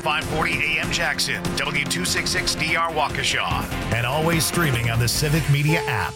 540 AM Jackson, W266DR Waukesha, and always streaming on the Civic Media app.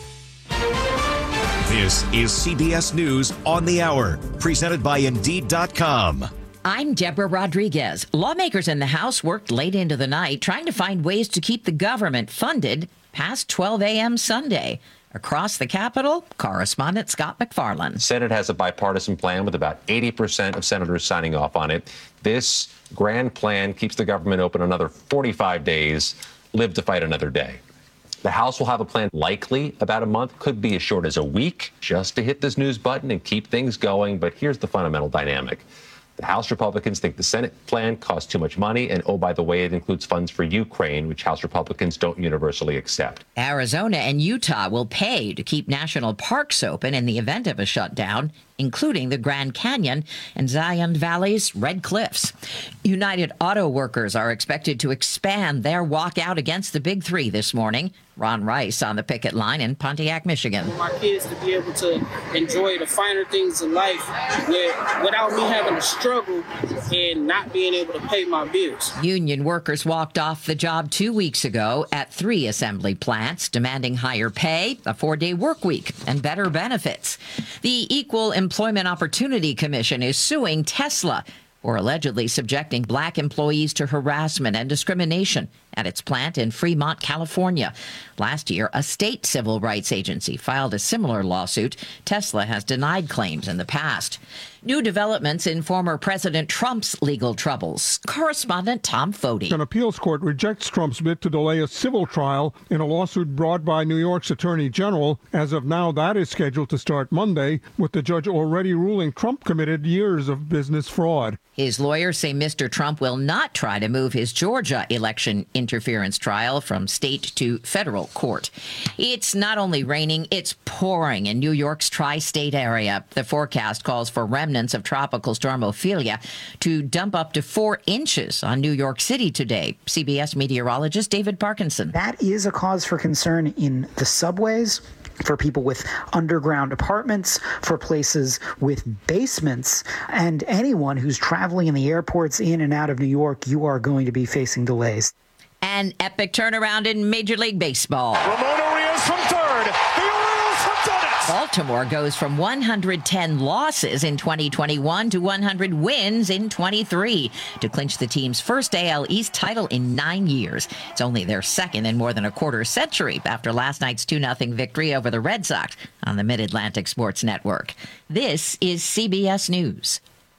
This is CBS News on the Hour, presented by Indeed.com. I'm Deborah Rodriguez. Lawmakers in the House worked late into the night trying to find ways to keep the government funded past 12 a.m. Sunday. Across the Capitol, correspondent Scott McFarland. The Senate has a bipartisan plan with about 80% of senators signing off on it. This grand plan keeps the government open another 45 days, live to fight another day. The House will have a plan likely about a month, could be as short as a week, just to hit the snooze button and keep things going. But here's the fundamental dynamic. The House Republicans think the Senate plan costs too much money. And, oh, by the way, it includes funds for Ukraine, which House Republicans don't universally accept. Arizona and Utah will pay to keep national parks open in the event of a shutdown, including the Grand Canyon and Zion Valley's Red Cliffs. United Auto Workers are expected to expand their walkout against the Big Three this morning. Ron Rice on the picket line in Pontiac, Michigan. For my kids to be able to enjoy the finer things in life without me having to struggle and not being able to pay my bills. Union workers walked off the job 2 weeks ago at 3 assembly plants, demanding higher pay, a 4-day work week, and better benefits. The Equal Employment Opportunity Commission is suing Tesla for allegedly subjecting black employees to harassment and discrimination at its plant in Fremont, California. Last year, a state civil rights agency filed a similar lawsuit. Tesla has denied claims in the past. New developments in former President Trump's legal troubles. Correspondent Tom Foti. An appeals court rejects Trump's bid to delay a civil trial in a lawsuit brought by New York's Attorney General. As of now, that is scheduled to start Monday, with the judge already ruling Trump committed years of business fraud. His lawyers say Mr. Trump will not try to move his Georgia election interference trial from state to federal court. It's not only raining, it's pouring in New York's tri-state area. The forecast calls for remnants of Tropical Storm Ophelia to dump up to 4 inches on New York City today. CBS meteorologist David Parkinson. That is a cause for concern in the subways, for people with underground apartments, for places with basements, and anyone who's traveling in the airports in and out of New York. You are going to be facing delays. An epic turnaround in Major League Baseball. Ramon Urias from third. The Orioles have done it. Baltimore goes from 110 losses in 2021 to 100 wins in 23 to clinch the team's first AL East title in 9 years. It's only their second in more than a quarter century after last night's 2-0 victory over the Red Sox on the Mid-Atlantic Sports Network. This is CBS News.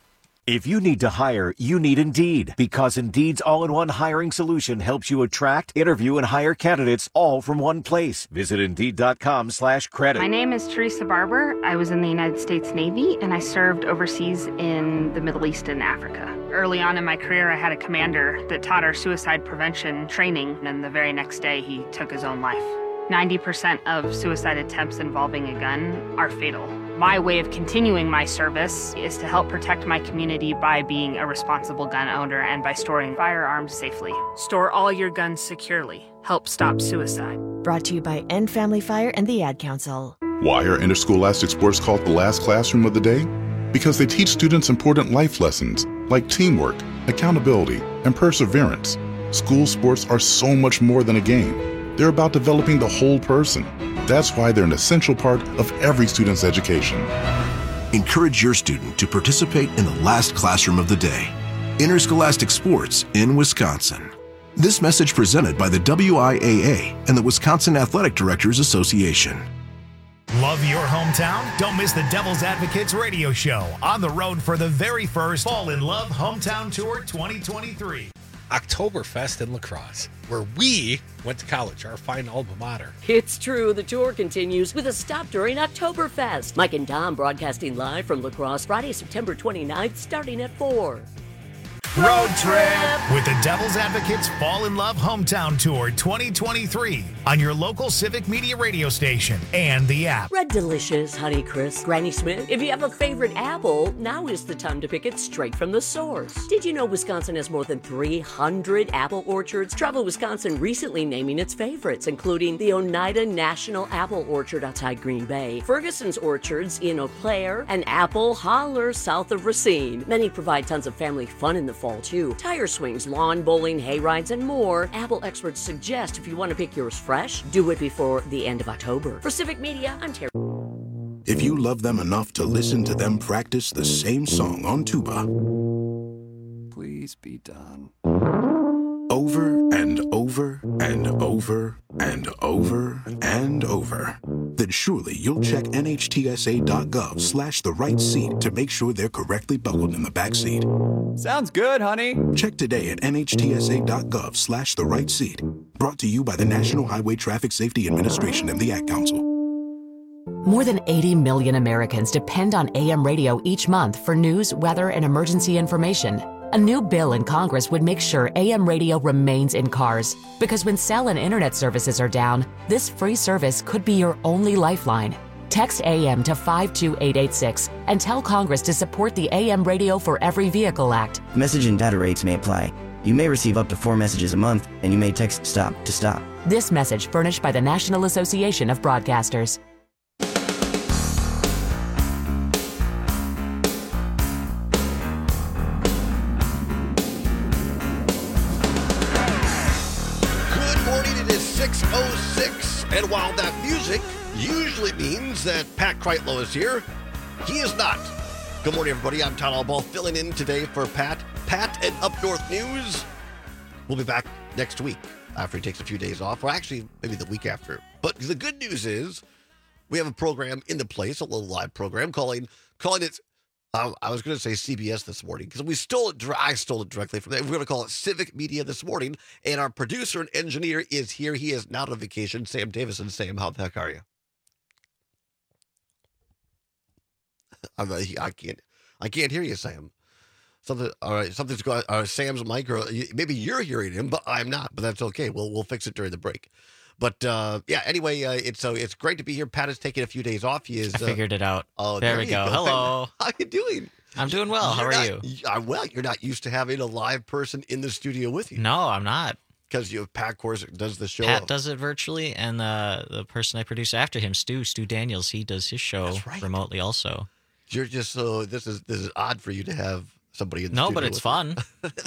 If you need to hire, you need Indeed, because Indeed's all-in-one hiring solution helps you attract, interview, and hire candidates all from one place. Visit Indeed.com/credit. My name is Teresa Barber. I was in the United States Navy, and I served overseas in the Middle East and Africa. Early on in my career, I had a commander that taught our suicide prevention training, and the very next day, he took his own life. 90% of suicide attempts involving a gun are fatal. My way of continuing my service is to help protect my community by being a responsible gun owner and by storing firearms safely. Store all your guns securely. Help stop suicide. Brought to you by End Family Fire and the Ad Council. Why are interscholastic sports called the last classroom of the day? Because they teach students important life lessons like teamwork, accountability, and perseverance. School sports are so much more than a game. They're about developing the whole person. That's why they're an essential part of every student's education. Encourage your student to participate in the last classroom of the day. Interscholastic sports in Wisconsin. This message presented by the WIAA and the Wisconsin Athletic Directors Association. Love your hometown? Don't miss the Devil's Advocates radio show on the road for the very first Fall in Love Hometown Tour 2023. Oktoberfest in La Crosse, where we went to college, our fine alma mater. It's true. The tour continues with a stop during Oktoberfest. Mike and Tom broadcasting live from La Crosse Friday, September 29th, starting at 4. Road trip with the Devil's Advocates Fall in Love Hometown Tour 2023 on your local Civic Media radio station and the app. Red Delicious, Honeycrisp, Granny Smith. If you have a favorite apple, now is the time to pick it straight from the source. Did you know Wisconsin has more than 300 apple orchards? Travel Wisconsin recently naming its favorites, including the Oneida National Apple Orchard outside Green Bay, Ferguson's Orchards in Eau Claire, and Apple Holler south of Racine. Many provide tons of family fun in the fall, too. Tire swings, lawn bowling, hay rides, and more. Apple experts suggest if you want to pick yours fresh, do it before the end of October. For Civic Media, I'm Terry. If you love them enough to listen to them practice the same song on tuba, please be done. Over and over and over and over and over, then surely you'll check NHTSA.gov/the right seat to make sure they're correctly buckled in the back seat. Sounds good, honey. Check today at NHTSA.gov/the right seat. Brought to you by the National Highway Traffic Safety Administration and the Ad Council. More than 80 million Americans depend on AM radio each month for news, weather, and emergency information. A new bill in Congress would make sure AM radio remains in cars, because when cell and internet services are down, this free service could be your only lifeline. Text AM to 52886 and tell Congress to support the AM Radio for Every Vehicle Act. Message and data rates may apply. You may receive up to 4 messages a month, and you may text STOP to stop. This message furnished by the National Association of Broadcasters. And while that music usually means that Pat Kreitlow is here, he is not. Good morning, everybody. I'm Todd Albaugh, filling in today for Pat. Pat at Up North News. We'll be back next week after he takes a few days off, or actually maybe the week after. But the good news is we have a program in the place, a little live program calling it, I was going to say CBS this morning, because I stole it directly from there. We're going to call it Civic Media this morning, and our producer and engineer is here. He is not on vacation. Sam Davison. Sam, how the heck are you? I can't hear you, Sam. Something's going on. Sam's mic, or maybe you're hearing him, but I'm not. But that's okay. We'll fix it during the break. But anyway, it's great to be here. Pat is taking a few days off. I figured it out. Oh, there we go. Hello. How you doing? I'm doing well. How are you? I'm well. You're not used to having a live person in the studio with you. No, I'm not. Because Pat, of course, does the show. Pat does it virtually, and the person I produce after him, Stu Daniels, he does his show remotely also. You're just this is odd for you to have somebody in the studio. No, but it's fun.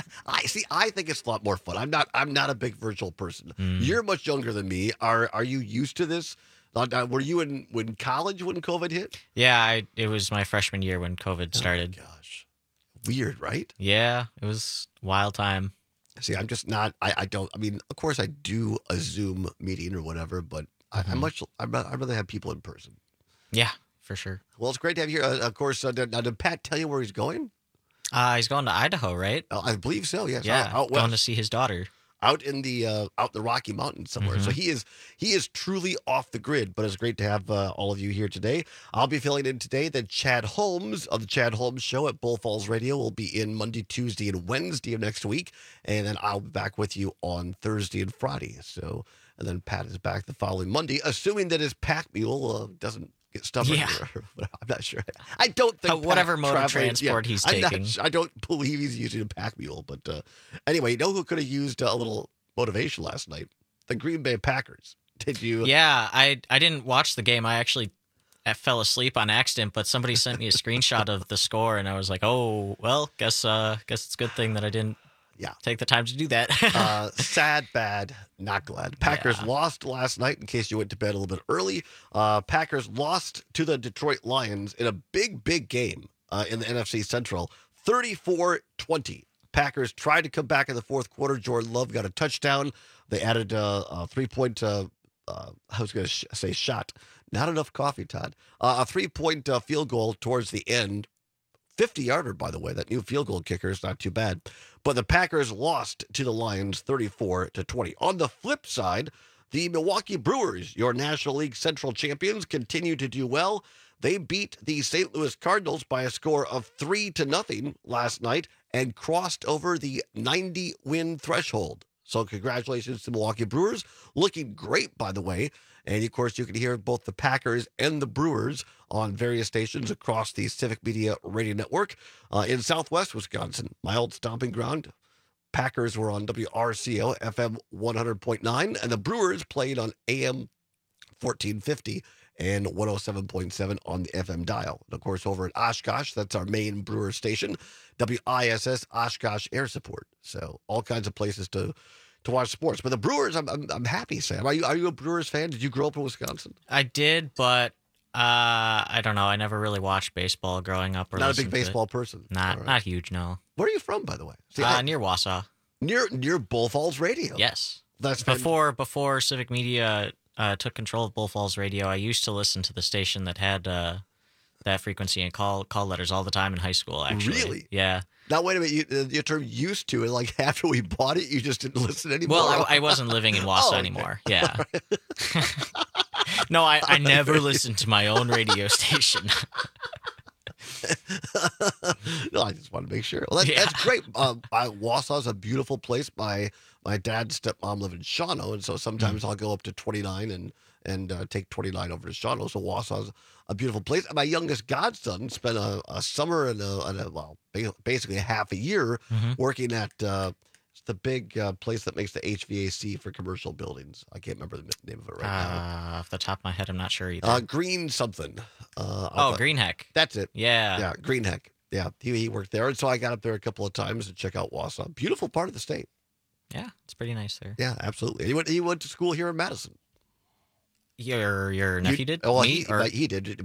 I think it's a lot more fun. I'm not a big virtual person. You're much younger than me. Are you used to this? Were you in college when COVID hit? Yeah, it was my freshman year when COVID started. Oh my gosh. Weird, right? Yeah, it was a wild time. See, I'm just not I mean, of course I do a Zoom meeting or whatever, but I'd rather have people in person. Yeah, for sure. Well, it's great to have you here. Of course, did Pat tell you where he's going? He's going to Idaho, right? I believe so. Yes. Yeah, out west. Going to see his daughter. Out in the Rocky Mountains somewhere. So he is truly off the grid. But it's great to have all of you here today. I'll be filling in today. Then Chad Holmes of the Chad Holmes Show at Bull Falls Radio will be in Monday, Tuesday, and Wednesday of next week, and then I'll be back with you on Thursday and Friday. So, and then Pat is back the following Monday, assuming that his pack mule doesn't get stubborn. Yeah. I'm not sure. I don't think whatever mode of transport he's taking. I don't believe he's using a pack mule. But anyway, you know who could have used a little motivation last night? The Green Bay Packers. Did you? Yeah, I didn't watch the game. I fell asleep on accident, but somebody sent me a screenshot of the score, and I was like, oh, well, guess it's a good thing that I didn't take the time to do that. Sad, bad, not glad. Packers lost last night, in case you went to bed a little bit early. Packers lost to the Detroit Lions in a big, big game in the NFC Central, 34-20. Packers tried to come back in the fourth quarter. Jordan Love got a touchdown. They added a 3-point, I was going to say shot. Not enough coffee, Todd. A 3-point field goal towards the end. 50-yarder, by the way. That new field goal kicker is not too bad. But the Packers lost to the Lions 34-20. On the flip side, the Milwaukee Brewers, your National League Central champions, continue to do well. They beat the St. Louis Cardinals by a score of 3-0 last night and crossed over the 90-win threshold. So congratulations to Milwaukee Brewers. Looking great, by the way. And, of course, you can hear both the Packers and the Brewers on various stations across the Civic Media Radio Network. In Southwest Wisconsin, my old stomping ground, Packers were on WRCO FM 100.9, and the Brewers played on AM 1450 and 107.7 on the FM dial. And of course, over at Oshkosh, that's our main Brewer station, WISS Oshkosh Air Support. So all kinds of places to watch sports. But the Brewers, I'm happy, Sam. Are you a Brewers fan? Did you grow up in Wisconsin? I did, but I don't know. I never really watched baseball growing up. Or not a big baseball person. Not huge, no. Where are you from, by the way? See, near Wausau. Near Bull Falls Radio. Yes. That's before Civic Media took control of Bull Falls Radio. I used to listen to the station that had that frequency and call letters all the time in high school. Actually, really? Yeah. Now wait a minute. Your term "used to" and like after we bought it, you just didn't listen anymore. Well, I wasn't living in Wausau anymore. Yeah. No, I never listened to my own radio station. No, I just want to make sure. Well, that's great. Wausau's a beautiful place. My dad's stepmom lived in Shawano, and so sometimes I'll go up to 29 and take 29 over to Shawano. So Wausau's a beautiful place. My youngest godson spent a summer and basically a half a year working at the big place that makes the HVAC for commercial buildings. I can't remember the name of it right now. Off the top of my head, I'm not sure either. Green something. Greenheck. That's it. Yeah. Yeah, Greenheck. Yeah, he worked there. And so I got up there a couple of times to check out Wausau. Beautiful part of the state. Yeah, it's pretty nice there. Yeah, absolutely. He went to school here in Madison. Your nephew did? Oh, Me? he did.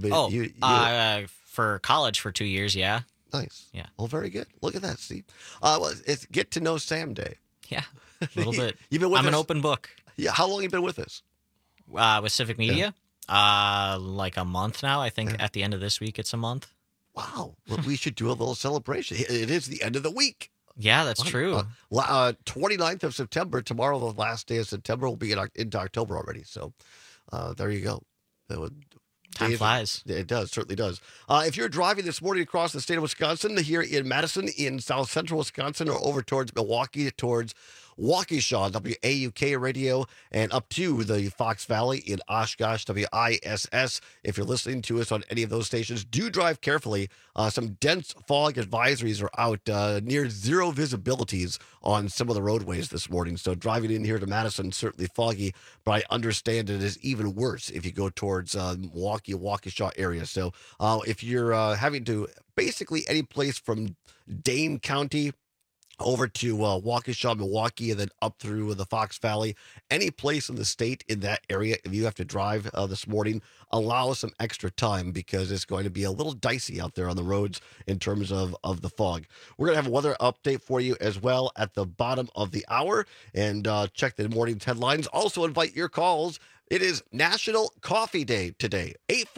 For college for 2 years, yeah. Nice. Yeah. Well, very good. Look at that, Steve. It's Get to Know Sam Day. Yeah, a little bit. You've been with I'm us? an open book. Yeah. How long have you been with us? With Civic Media? Like a month now. I think at the end of this week, it's a month. Wow. Well, we should do a little celebration. It is the end of the week. Yeah, that's true. 29th of September. Tomorrow, the last day of September, will be into October already. So there you go. Time flies. It does, certainly does. If you're driving this morning across the state of Wisconsin, here in Madison, in south central Wisconsin, or over towards Milwaukee, towards Waukesha, WAUK radio, and up to the Fox Valley in Oshkosh, WISS. If you're listening to us on any of those stations, do drive carefully. Some dense fog advisories are out, near zero visibilities on some of the roadways this morning. So driving in here to Madison, certainly foggy, but I understand it is even worse if you go towards Milwaukee, Waukesha area. So if you're having to basically any place from Dane County over to Waukesha, Milwaukee, and then up through the Fox Valley, any place in the state in that area, if you have to drive this morning, allow some extra time because it's going to be a little dicey out there on the roads in terms of the fog. We're going to have a weather update for you as well at the bottom of the hour, and check the morning's headlines. Also invite your calls. It is National Coffee Day today.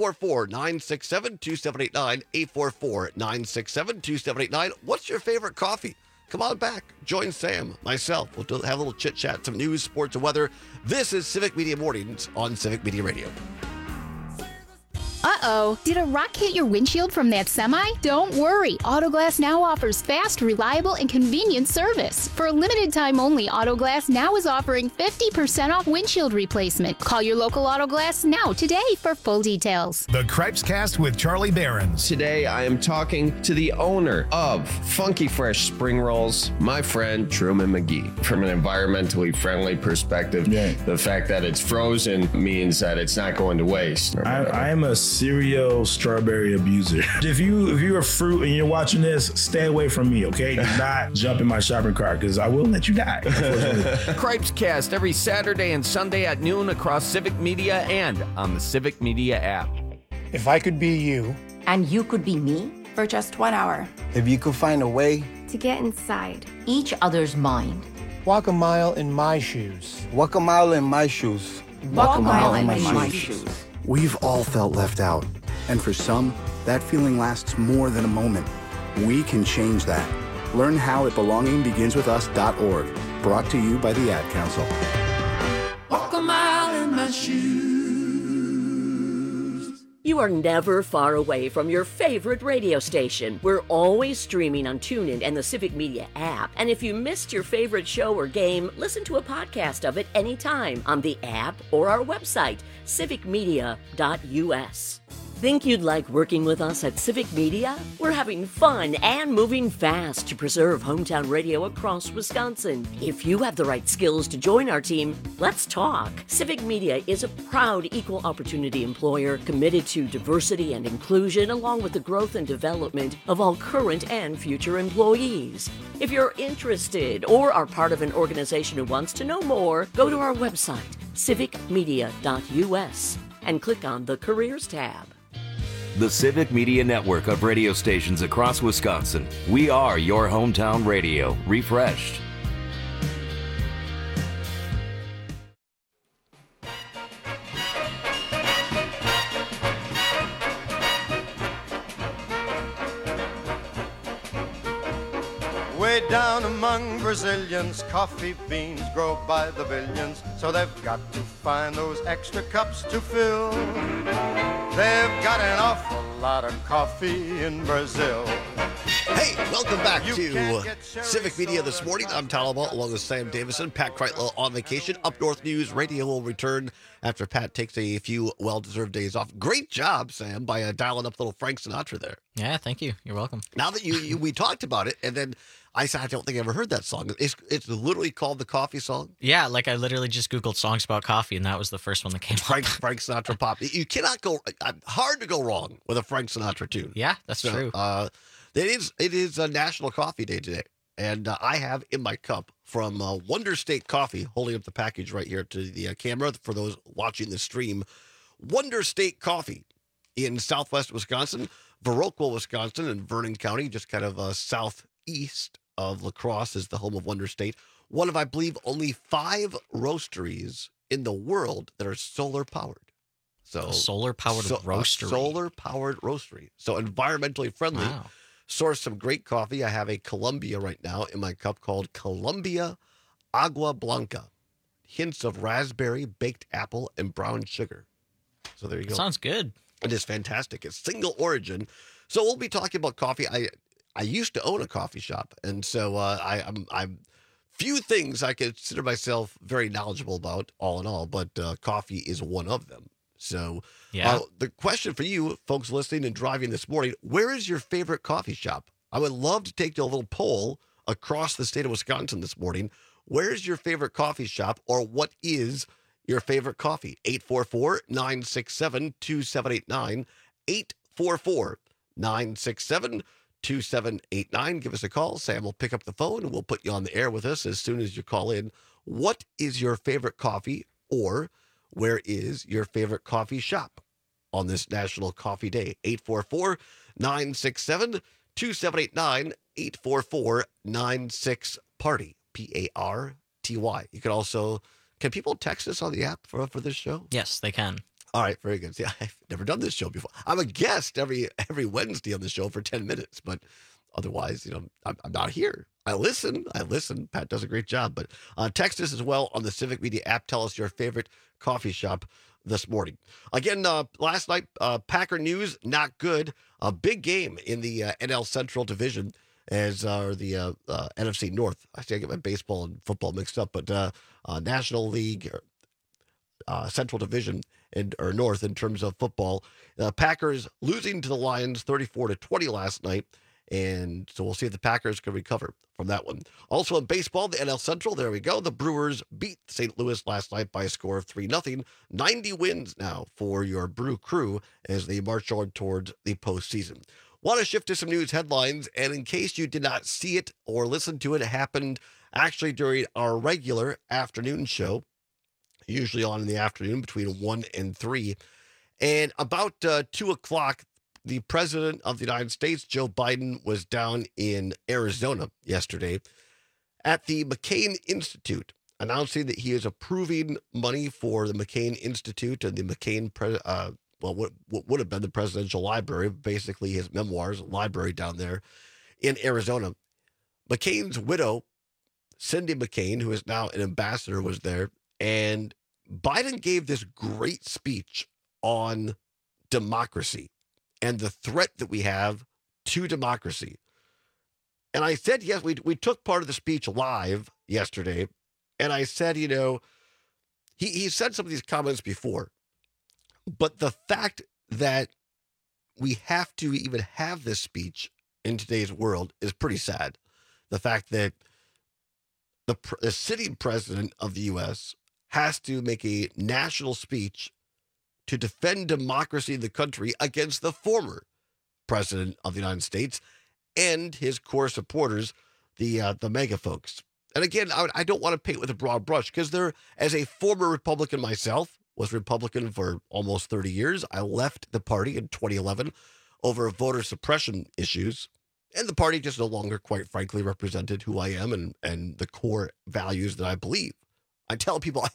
844-967-2789, 844-967-2789. What's your favorite coffee? Come on back. Join Sam, myself. We'll have a little chit-chat, some news, sports, and weather. This is Civic Media Mornings on Civic Media Radio. Uh-oh, did a rock hit your windshield from that semi? Don't worry, Autoglass Now offers fast, reliable, and convenient service. For a limited time only, Autoglass Now is offering 50% off windshield replacement. Call your local Autoglass Now today for full details. The Cripescast with Charlie Behrens. Today, I am talking to the owner of Funky Fresh Spring Rolls, my friend Truman McGee. From an environmentally friendly perspective, the fact that it's frozen means that it's not going to waste. I am a serial strawberry abuser. If you're a fruit and you're watching this, stay away from me, okay? Do not jump in my shopping cart because I will let you die. Cripescast every Saturday and Sunday at noon across Civic Media and on the Civic Media app. If I could be you. And you could be me for just 1 hour. If you could find a way. To get inside each other's mind. Walk a mile in my shoes. Walk a mile in my shoes. Walk a mile in my shoes. We've all felt left out, and for some, that feeling lasts more than a moment. We can change that. Learn how at belongingbeginswithus.org. Brought to you by the Ad Council. Walk a mile in my shoes. You are never far away from your favorite radio station. We're always streaming on TuneIn and the Civic Media app. And if you missed your favorite show or game, listen to a podcast of it anytime on the app or our website, civicmedia.us. Think you'd like working with us at Civic Media? We're having fun and moving fast to preserve hometown radio across Wisconsin. If you have the right skills to join our team, let's talk. Civic Media is a proud equal opportunity employer committed to diversity and inclusion, along with the growth and development of all current and future employees. If you're interested or are part of an organization who wants to know more, go to our website, civicmedia.us, and click on the Careers tab. The Civic Media Network of radio stations across Wisconsin. We are your hometown radio, refreshed. Way down among Brazilians, coffee beans grow by the billions, so they've got to find those extra cups to fill. They've got an awful lot of coffee in Brazil. Hey, welcome back to Civic Media this morning. I'm Talbot along with Sam Davison. Pat Kreitlow on vacation. Up North News Radio will return after Pat takes a few well-deserved days off. Great job, Sam, by dialing up little Frank Sinatra there. Yeah, thank you. You're welcome. Now that we talked about it, and then I said, I don't think I ever heard that song. It's literally called the Coffee Song. Yeah, like I literally just Googled songs about coffee, and that was the first one that came up. Frank Sinatra pop. You cannot go, hard to go wrong with a Frank Sinatra tune. Yeah, that's true. It is a National Coffee Day today, and I have in my cup from Wonder State Coffee, holding up the package right here to the camera for those watching the stream. Wonder State Coffee in southwest Wisconsin, Viroqua, Wisconsin, and Vernon County, just kind of southeast of La Crosse is the home of Wonder State. One of, I believe, only 5 roasteries in the world that are solar powered. So solar-powered roastery. Solar-powered roastery. So environmentally friendly. Wow. Source some great coffee. I have a Columbia right now in my cup called Columbia Agua Blanca. Hints of raspberry, baked apple, and brown sugar. So there you go. Sounds good. It is fantastic. It's single origin. So we'll be talking about coffee. I used to own a coffee shop, and so I'm few things I consider myself very knowledgeable about, all in all, but coffee is one of them. So yeah. The question for you folks listening and driving this morning, where is your favorite coffee shop? I would love to take a little poll across the state of Wisconsin this morning. Where's your favorite coffee shop, or what is your favorite coffee? 844-967-2789, 844-967-2789. Give us a call. Sam will pick up the phone and we'll put you on the air with us as soon as you call in. What is your favorite coffee, or where is your favorite coffee shop on this National Coffee Day? 844-967-2789, 844-96-PARTY, PARTY. You can also, can people text us on the app for this show? Yes, they can. All right, very good. See, I've never done this show before. I'm a guest every Wednesday on the show for 10 minutes, but otherwise, I'm not here. I listen. Pat does a great job, but text us as well on the Civic Media app. Tell us your favorite coffee shop this morning. Again, last night, Packer news, not good. A big game in the NL Central Division, as the NFC North. I get my baseball and football mixed up, but National League, Central Division, or North in terms of football. Packers losing to the Lions 34-20 last night. And so we'll see if the Packers can recover from that one. Also in baseball, the NL Central, there we go. The Brewers beat St. Louis last night by a score of 3-0. 90 wins now for your Brew Crew as they march on towards the postseason. Want to shift to some news headlines, and in case you did not see it or listen to it, it happened actually during our regular afternoon show, usually on in the afternoon between 1 and 3. And about 2 o'clock, the President of the United States, Joe Biden, was down in Arizona yesterday at the McCain Institute, announcing that he is approving money for the McCain Institute and the McCain, what would have been the presidential library, basically his memoirs library down there in Arizona. McCain's widow, Cindy McCain, who is now an ambassador, was there, and Biden gave this great speech on democracy and the threat that we have to democracy. And I said, yes, we took part of the speech live yesterday. And I said, he said some of these comments before, but the fact that we have to even have this speech in today's world is pretty sad. The fact that the sitting president of the U.S. has to make a national speech to defend democracy in the country against the former president of the United States and his core supporters, the MAGA folks. And again, I don't want to paint with a broad brush because as a former Republican myself, was Republican for almost 30 years. I left the party in 2011 over voter suppression issues. And the party just no longer, quite frankly, represented who I am and the core values that I believe. I tell people,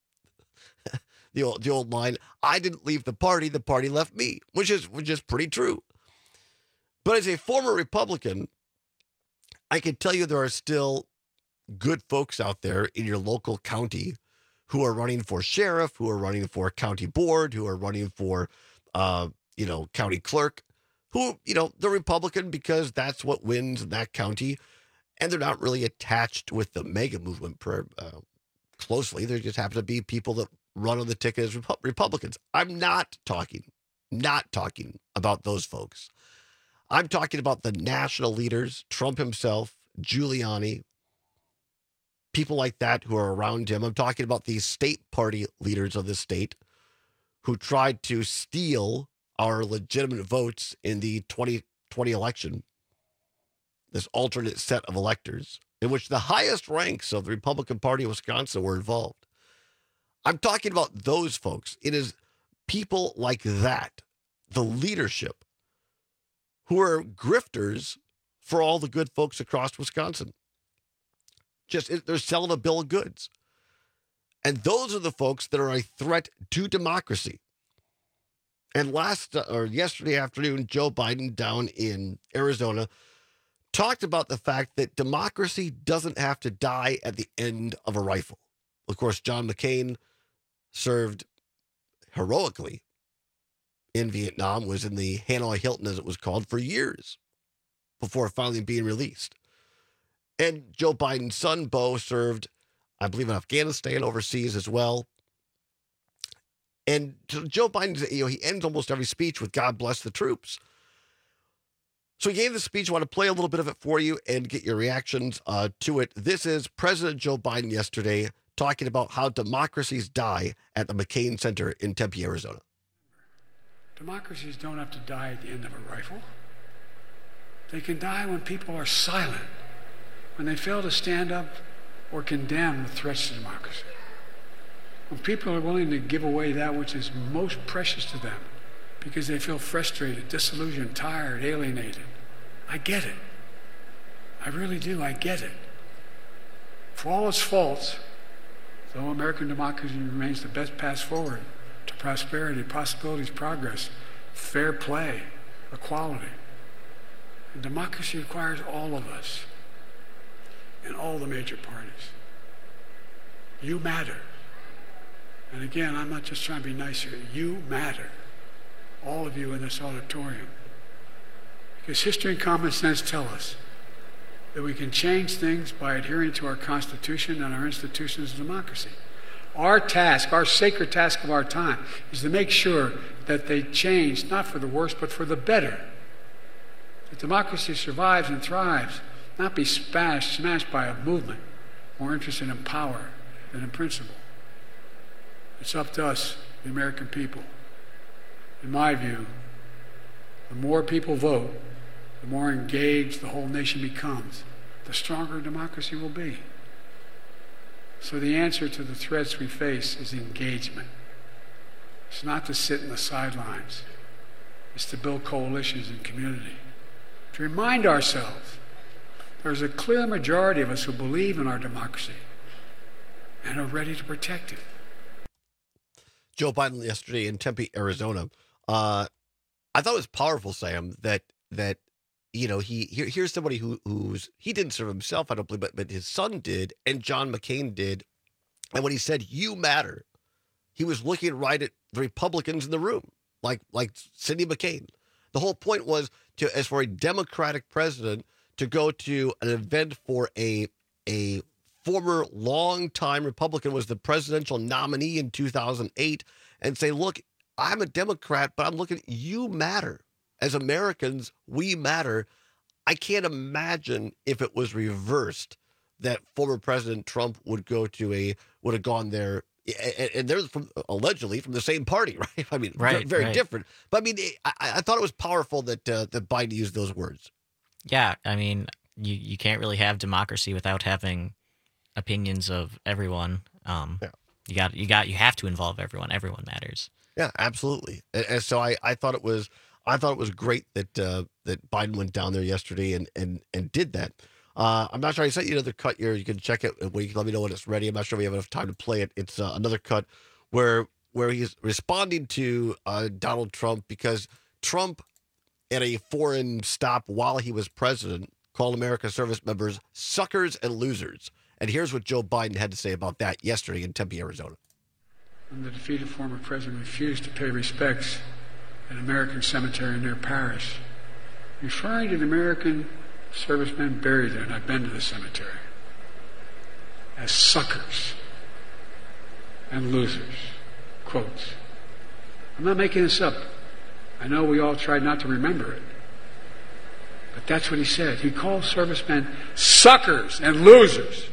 the old line, I didn't leave the party left me, which is pretty true. But as a former Republican, I can tell you there are still good folks out there in your local county who are running for sheriff, who are running for county board, who are running for, county clerk, who, they're Republican because that's what wins in that county. And they're not really attached with the MAGA movement closely. They just happen to be people that run on the ticket as Republicans. I'm not talking about those folks. I'm talking about the national leaders, Trump himself, Giuliani, people like that who are around him. I'm talking about these state party leaders of the state who tried to steal our legitimate votes in the 2020 election, this alternate set of electors, in which the highest ranks of the Republican Party of Wisconsin were involved. I'm talking about those folks. It is people like that, the leadership, who are grifters for all the good folks across Wisconsin. They're selling a bill of goods. And those are the folks that are a threat to democracy. And yesterday afternoon, Joe Biden down in Arizona talked about the fact that democracy doesn't have to die at the end of a rifle. Of course, John McCain served heroically in Vietnam, was in the Hanoi Hilton, as it was called, for years before finally being released. And Joe Biden's son, Beau, served, I believe, in Afghanistan, overseas as well. And Joe Biden, he ends almost every speech with God bless the troops. So he gave the speech. I want to play a little bit of it for you and get your reactions to it. This is President Joe Biden yesterday talking about how democracies die at the McCain Center in Tempe, Arizona. Democracies don't have to die at the end of a rifle. They can die when people are silent, when they fail to stand up or condemn the threats to democracy. When people are willing to give away that which is most precious to them because they feel frustrated, disillusioned, tired, alienated. I get it. I really do. I get it. For all its faults, though American democracy remains the best path forward to prosperity, possibilities, progress, fair play, equality. And democracy requires all of us in all the major parties. You matter. And again, I'm not just trying to be nice here. You matter. All of you in this auditorium. Because history and common sense tell us that we can change things by adhering to our Constitution and our institutions of democracy. Our task, our sacred task of our time, is to make sure that they change, not for the worse, but for the better. That democracy survives and thrives, not be smashed by a movement more interested in power than in principle. It's up to us, the American people. In my view, the more people vote, the more engaged the whole nation becomes, the stronger democracy will be. So the answer to the threats we face is engagement. It's not to sit in the sidelines. It's to build coalitions and community. To remind ourselves there's a clear majority of us who believe in our democracy and are ready to protect it. Joe Biden yesterday in Tempe, Arizona. I thought it was powerful, Sam, that here's somebody he didn't serve himself, I don't believe, but his son did, and John McCain did. And when he said, "You matter," he was looking right at the Republicans in the room, like Cindy McCain. The whole point was as for a Democratic president to go to an event for a former longtime Republican, was the presidential nominee in 2008, and say, "Look, I'm a Democrat, but I'm looking at you matter. As Americans, we matter. I can't imagine if it was reversed that former President Trump would have gone there, and they're allegedly from the same party, right? I mean, very different. But I mean, I thought it was powerful that Biden used those words. Yeah, I mean, you can't really have democracy without having opinions of everyone. You have to involve everyone. Everyone matters. Yeah, absolutely. And so I thought it was great that Biden went down there yesterday and did that. I'm not sure I sent you another cut here. You can check it. You can let me know when it's ready. I'm not sure we have enough time to play it. It's another cut where he's responding to Donald Trump because Trump, at a foreign stop while he was president, called America service members suckers and losers. And here's what Joe Biden had to say about that yesterday in Tempe, Arizona. When the defeated former president refused to pay respects at an American cemetery near Paris, referring to the American servicemen buried there, and I've been to the cemetery, as suckers and losers. Quotes. I'm not making this up. I know we all tried not to remember it. But that's what he said. He called servicemen suckers and losers.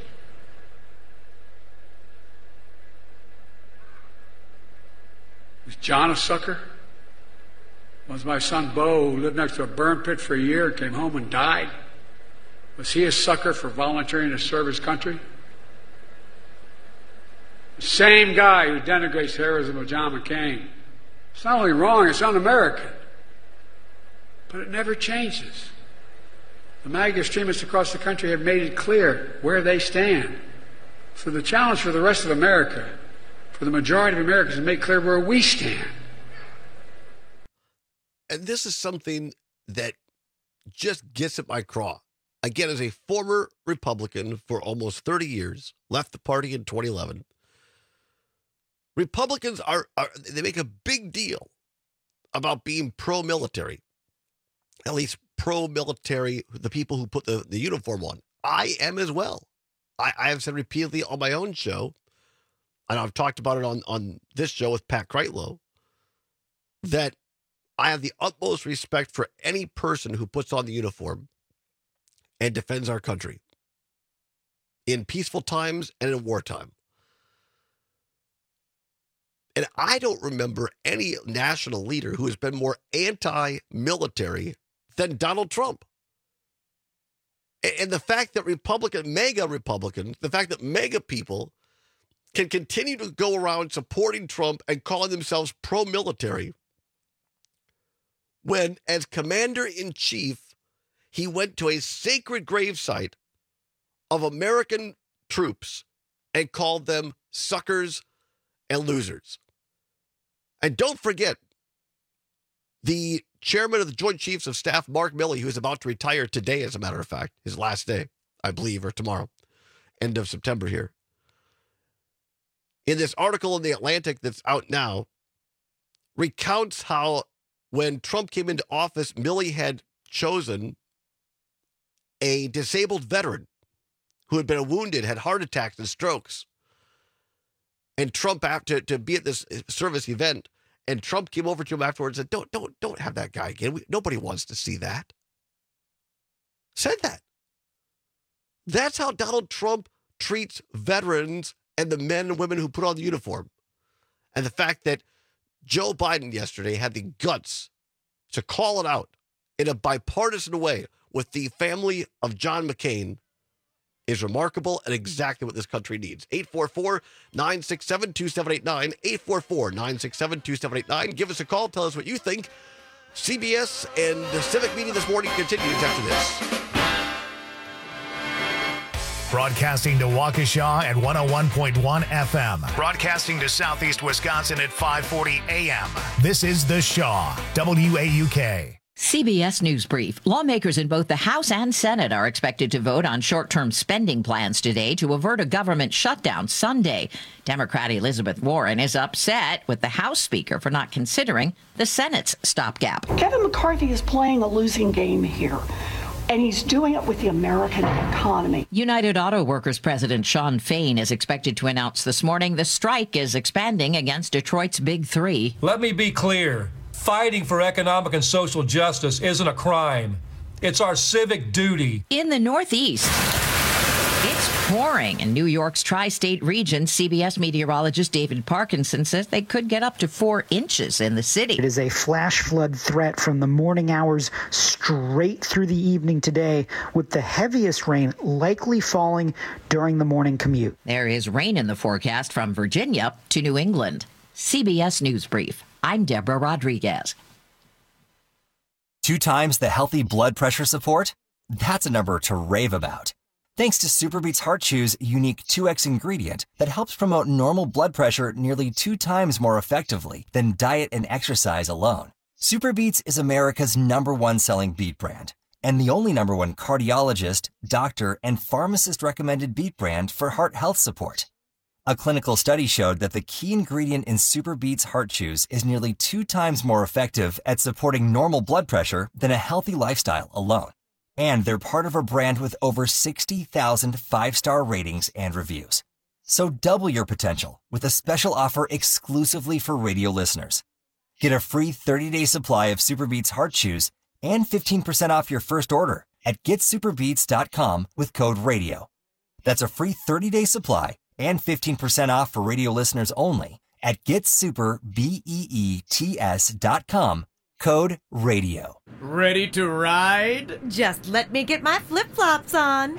Was John a sucker? Was my son Bo, who lived next to a burn pit for a year and came home and died? Was he a sucker for volunteering to serve his country? The same guy who denigrates the heroism of John McCain. It's not only wrong, it's un-American. But it never changes. The MAGA extremists across the country have made it clear where they stand. So the challenge for the rest of America, for the majority of Americans, is to make clear where we stand. And this is something that just gets at my craw. Again, as a former Republican for almost 30 years, left the party in 2011, Republicans they make a big deal about being pro-military, at least pro-military, the people who put the uniform on. I am as well. I have said repeatedly on my own show, and I've talked about it on this show with Pat Kreitlow, that I have the utmost respect for any person who puts on the uniform and defends our country in peaceful times and in wartime. And I don't remember any national leader who has been more anti-military than Donald Trump. And the fact that MAGA Republicans, the fact that MAGA people can continue to go around supporting Trump and calling themselves pro-military when, as commander-in-chief, he went to a sacred gravesite of American troops and called them suckers and losers. And don't forget, the chairman of the Joint Chiefs of Staff, Mark Milley, who is about to retire today, as a matter of fact, his last day, I believe, or tomorrow, end of September here. In this article in The Atlantic that's out now, recounts how when Trump came into office, Milley had chosen a disabled veteran who had been wounded, had heart attacks and strokes. And Trump, after to be at this service event, and Trump came over to him afterwards and said, don't have that guy again. Nobody wants to see that. Said that. That's how Donald Trump treats veterans and the men and women who put on the uniform. And the fact that Joe Biden yesterday had the guts to call it out in a bipartisan way with the family of John McCain is remarkable and exactly what this country needs. 844-967-2789, 844-967-2789. Give us a call. Tell us what you think. CBS and the Civic Media This Morning continues after this. Broadcasting to Waukesha at 101.1 FM. Broadcasting to Southeast Wisconsin at 540 AM. This is The Shaw, WAUK. CBS News Brief. Lawmakers in both the House and Senate are expected to vote on short-term spending plans today to avert a government shutdown Sunday. Democrat Elizabeth Warren is upset with the House Speaker for not considering the Senate's stopgap. Kevin McCarthy is playing a losing game here, and he's doing it with the American economy. United Auto Workers President Shawn Fain is expected to announce this morning the strike is expanding against Detroit's Big Three. Let me be clear. fighting for economic and social justice isn't a crime. It's our civic duty. In the Northeast, it's pouring in New York's tri-state region. CBS meteorologist David Parkinson says they could get up to 4 inches in the city. It is a flash flood threat from the morning hours straight through the evening today, with the heaviest rain likely falling during the morning commute. There is rain in the forecast from Virginia to New England. CBS News Brief. I'm Deborah Rodriguez. 2 times the healthy blood pressure support? That's a number to rave about. Thanks to Superbeats Heart Chew's unique 2X ingredient that helps promote normal blood pressure nearly 2 times more effectively than diet and exercise alone. Superbeats is America's #1 selling beet brand and the only #1 cardiologist, doctor, and pharmacist recommended beet brand for heart health support. A clinical study showed that the key ingredient in Superbeats Heart Chews is nearly 2 times more effective at supporting normal blood pressure than a healthy lifestyle alone. And they're part of a brand with over 60,000 5-star ratings and reviews. So double your potential with a special offer exclusively for radio listeners. Get a free 30-day supply of Superbeats Heart Chews and 15% off your first order at getsuperbeats.com with code RADIO. That's a free 30-day supply and 15% off for radio listeners only at getsuperbeets.com, code RADIO. Ready to ride? Just let me get my flip-flops on.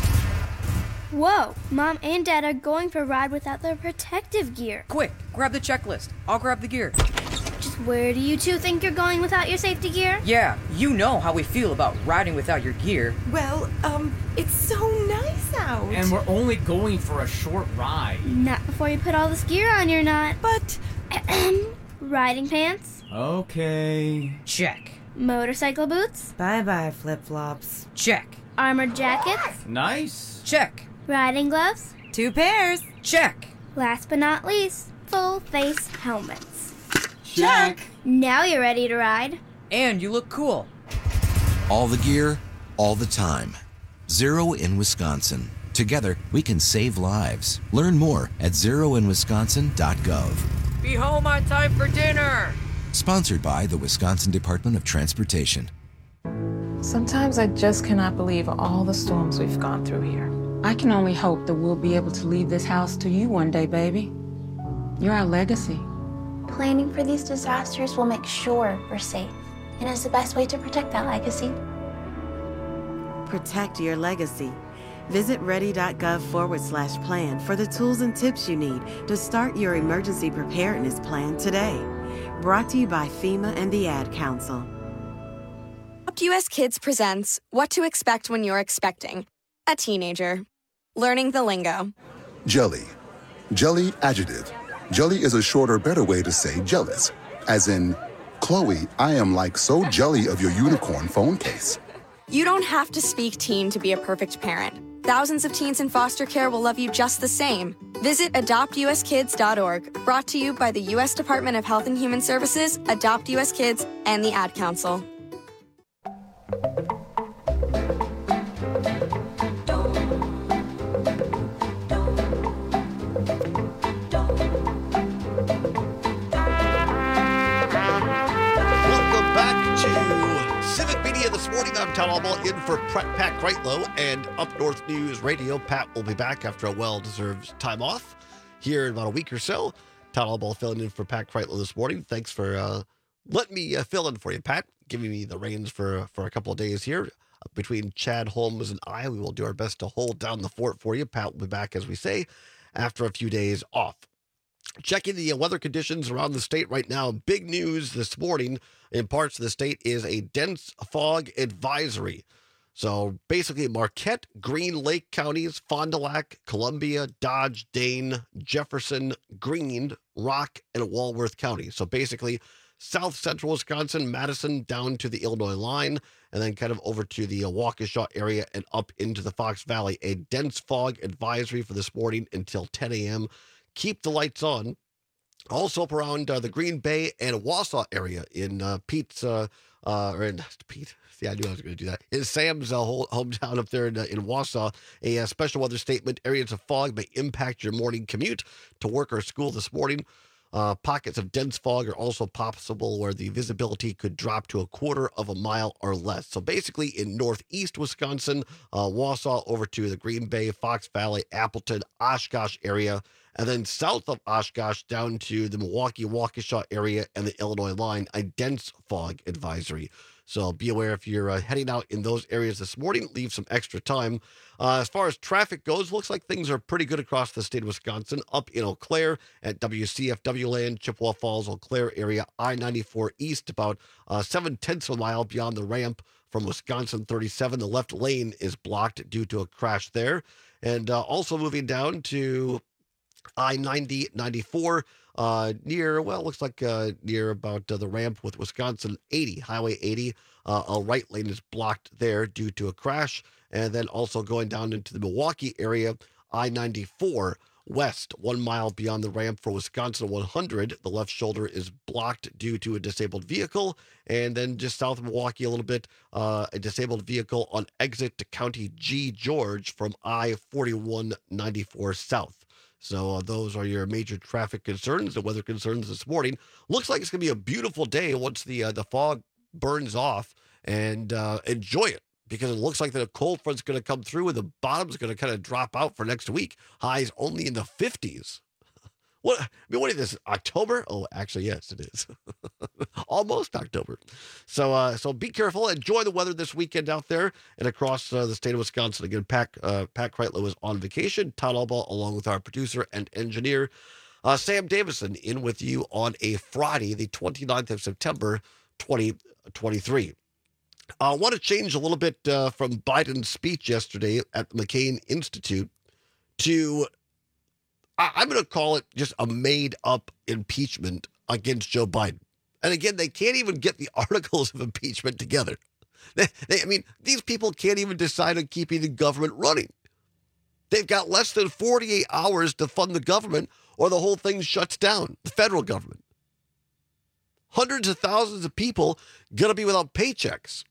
Whoa, Mom and Dad are going for a ride without their protective gear. Quick, grab the checklist. I'll grab the gear. Just where do you two think you're going without your safety gear? Yeah, you know how we feel about riding without your gear. Well, it's so nice out. And we're only going for a short ride. Not before you put all this gear on your knot. But... riding pants? Okay. Check. Motorcycle boots? Bye-bye, flip-flops. Check. Armored jackets? Nice. Check. Riding gloves? 2 pairs. Check. Last but not least, full-face helmets. Check. Now you're ready to ride. And you look cool. All the gear, all the time. Zero in Wisconsin. Together, we can save lives. Learn more at zeroinwisconsin.gov. Be home on time for dinner. Sponsored by the Wisconsin Department of Transportation. Sometimes I just cannot believe all the storms we've gone through here. I can only hope that we'll be able to leave this house to you one day, baby. You're our legacy. Planning for these disasters will make sure we're safe, and is the best way to protect that legacy. Protect your legacy. Visit ready.gov/plan for the tools and tips you need to start your emergency preparedness plan today. Brought to you by FEMA and the Ad Council. Adopt US Kids presents What to Expect When You're Expecting a Teenager. Learning the lingo. Jelly. Jelly adjective. Jelly is a shorter, better way to say jealous. As in, Chloe, I am like so jelly of your unicorn phone case. You don't have to speak teen to be a perfect parent. Thousands of teens in foster care will love you just the same. Visit adoptuskids.org. Brought to you by the U.S. Department of Health and Human Services, Adopt US Kids, and the Ad Council. I'm Todd Albaugh in for Pat Kreitlow and Up North News Radio. Pat will be back after a well-deserved time off here in about a week or so. Todd Albaugh filling in for Pat Kreitlow this morning. Thanks for letting me fill in for you, Pat, giving me the reins for a couple of days here. Between Chad Holmes and I, we will do our best to hold down the fort for you. Pat will be back, as we say, after a few days off. Checking the weather conditions around the state right now. Big news this morning in parts of the state is a dense fog advisory. So basically Marquette, Green Lake counties, Fond du Lac, Columbia, Dodge, Dane, Jefferson, Greene, Rock, and Walworth counties. So basically south central Wisconsin, Madison down to the Illinois line, and then kind of over to the Waukesha area and up into the Fox Valley. A dense fog advisory for this morning until 10 a.m. Keep the lights on. Also up around the Green Bay and Wausau area in Pete's, or in Pete. Yeah, I knew I was going to do that. In Sam's hometown up there in Wausau, a special weather statement. Areas of fog may impact your morning commute to work or school this morning. Pockets of dense fog are also possible where the visibility could drop to a quarter of a mile or less. So basically in northeast Wisconsin, Wausau over to the Green Bay, Fox Valley, Appleton, Oshkosh area, and then south of Oshkosh down to the Milwaukee, Waukesha area and the Illinois line, a dense fog advisory. So be aware if you're heading out in those areas this morning, leave some extra time. As far as traffic goes, looks like things are pretty good across the state of Wisconsin. Up in Eau Claire at WCFW land, Chippewa Falls, Eau Claire area, I-94 east, about 0.7 of a mile beyond the ramp from Wisconsin 37. The left lane is blocked due to a crash there. And also moving down to I-90, 94, near, well, looks like near about the ramp with Wisconsin 80, Highway 80. A right lane is blocked there due to a crash. And then also going down into the Milwaukee area, I-94 west, 1 mile beyond the ramp for Wisconsin 100. The left shoulder is blocked due to a disabled vehicle. And then just south of Milwaukee a little bit, a disabled vehicle on exit to County G. George from I-4194 south. So those are your major traffic concerns, the weather concerns this morning. Looks like it's going to be a beautiful day once the fog burns off, and enjoy it, because it looks like that a cold front's going to come through and the bottom's going to kind of drop out for next week. Highs only in the 50s. What is this, October? Oh, actually, yes, it is. Almost October. So be careful. Enjoy the weather this weekend out there and across the state of Wisconsin. Again, Pat Kreitlow is on vacation. Todd Albaugh, along with our producer and engineer, Sam Davison, in with you on a Friday, the 29th of September, 2023. I want to change a little bit from Biden's speech yesterday at the McCain Institute to, I'm going to call it just a made-up impeachment against Joe Biden. And again, they can't even get the articles of impeachment together. I mean, these people can't even decide on keeping the government running. They've got less than 48 hours to fund the government, or the whole thing shuts down, the federal government. Hundreds of thousands of people going to be without paychecks.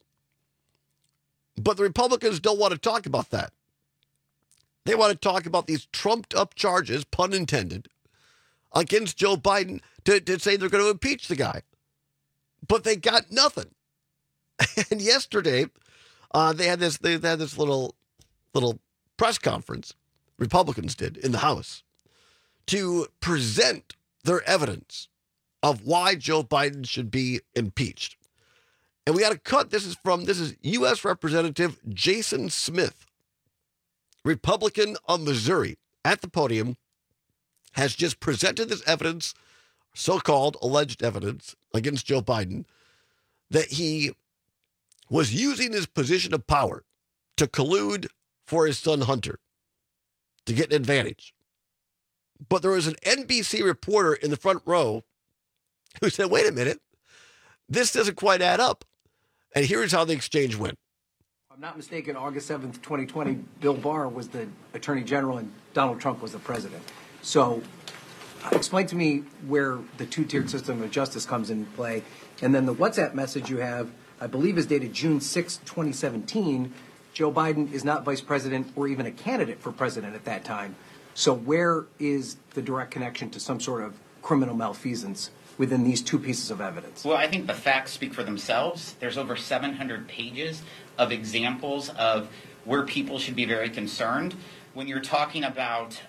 But the Republicans don't want to talk about that. They want to talk about these trumped-up charges, pun intended, against Joe Biden to say they're going to impeach the guy. But they got nothing. And yesterday, they had this little press conference, Republicans did, in the House, to present their evidence of why Joe Biden should be impeached. And we got a cut. This is U.S. Representative Jason Smith, Republican of Missouri, at the podium, has just presented this evidence, so-called alleged evidence, against Joe Biden, that he was using his position of power to collude for his son Hunter, to get an advantage. But there was an NBC reporter in the front row who said, wait a minute, this doesn't quite add up. And here's how the exchange went. If I'm not mistaken, August 7th, 2020, Bill Barr was the Attorney General and Donald Trump was the president. So explain to me where the two-tiered system of justice comes into play. And then the WhatsApp message you have, I believe, is dated June 6, 2017. Joe Biden is not vice president or even a candidate for president at that time. So where is the direct connection to some sort of criminal malfeasance within these two pieces of evidence? Well, I think the facts speak for themselves. There's over 700 pages of examples of where people should be very concerned. When you're talking about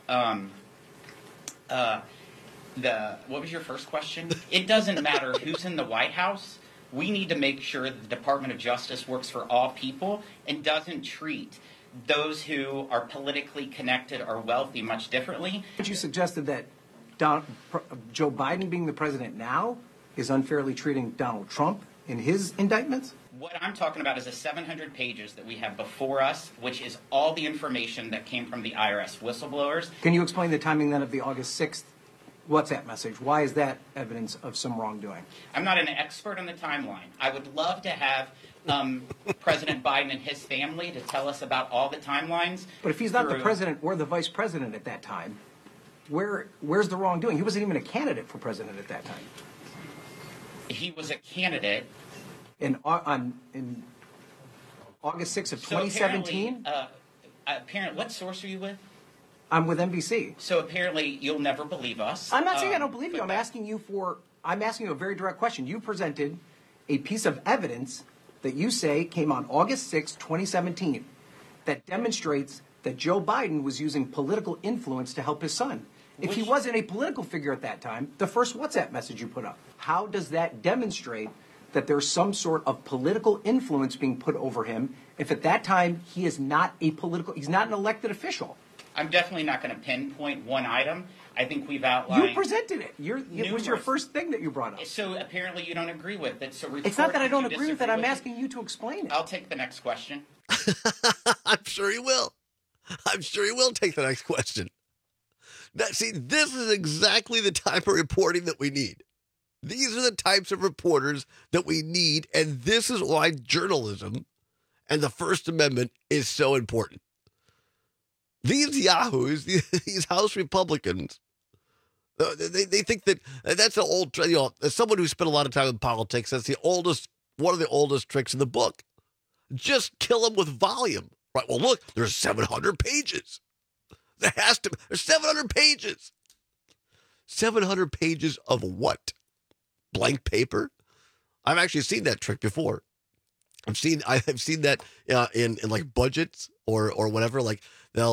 what was your first question? It doesn't matter who's in the White House. We need to make sure that the Department of Justice works for all people and doesn't treat those who are politically connected or wealthy much differently. But you suggested that Joe Biden being the president now is unfairly treating Donald Trump in his indictments? What I'm talking about is the 700 pages that we have before us, which is all the information that came from the IRS whistleblowers. Can you explain the timing then of the August 6th WhatsApp message? Why is that evidence of some wrongdoing? I'm not an expert on the timeline. I would love to have President Biden and his family to tell us about all the timelines. But if he's not the president or the vice president at that time, where's the wrongdoing? He wasn't even a candidate for president at that time. He was a candidate. In August 6th of 2017? Apparently, what source are you with? I'm with NBC. So apparently you'll never believe us. I'm not saying I don't believe you. I'm asking you a very direct question. You presented a piece of evidence that you say came on August 6, 2017, that demonstrates that Joe Biden was using political influence to help his son. If he wasn't a political figure at that time, the first WhatsApp message you put up, how does that demonstrate that there's some sort of political influence being put over him if at that time he is not he's not an elected official? I'm definitely not going to pinpoint one item. I think we've outlined... You presented it. It was your first thing that you brought up. So apparently you don't agree with it. So it's not that I don't agree with it. I'm asking you to explain it. I'll take the next question. I'm sure he will. I'm sure he will take the next question. Now, see, this is exactly the type of reporting that we need. These are the types of reporters that we need, and this is why journalism and the First Amendment is so important. These yahoos, these House Republicans, they think that that's an old, as someone who spent a lot of time in politics, that's one of the oldest tricks in the book. Just kill them with volume. Right, well, look, there's 700 pages. There's 700 pages. 700 pages of what? Blank paper? I've actually seen that trick before. I've seen that in like budgets or whatever. Like